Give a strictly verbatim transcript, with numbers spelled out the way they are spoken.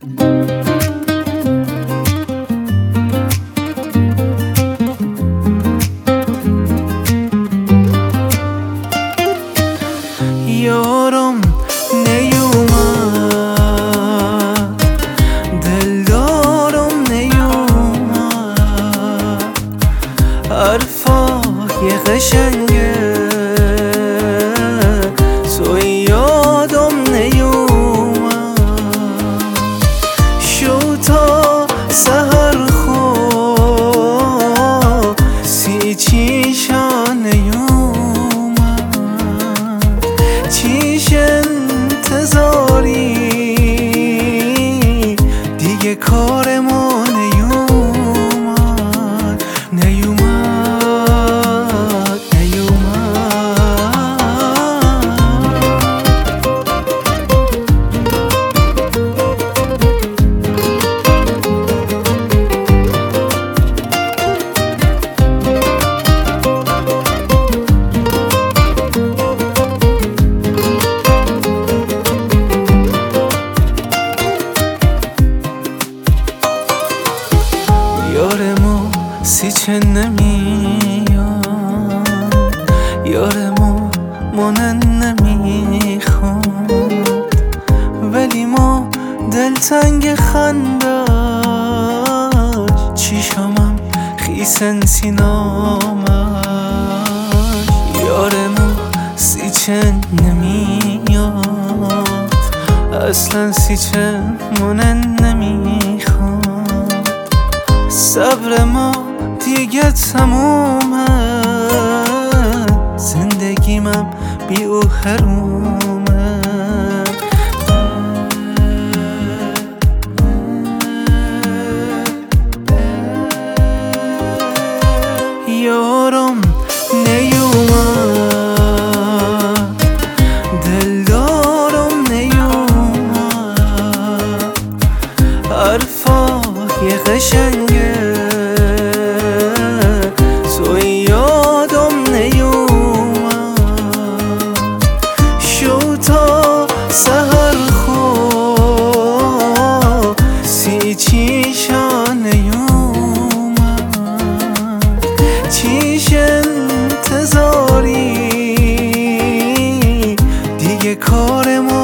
یارم نیومد، دلدارم نیومد، حرفای قشنگه تو یادم نیومد. شو تا سحر خواب سی چیشا نیومد، چیش انتظاری دیگه کار ما نیومد نیومد یار ما سیچه نمیاد، یار ما مانن نمیخواد، ولی ما دلتنگ خنداش، چیشامم خیسن سینامش. یار ما سیچه نمیاد، اصلا سیچه مانن نمیخواد، صبر ما دیگه تمومه، زندگیمم بی او حرومه. یارم نیومد، دلدارم نیومد، حرفای قشنگه تو یادم نیومد. شو تا سحر خواب سی چیشا نیومد، چیش انتظاری دیگه کار ما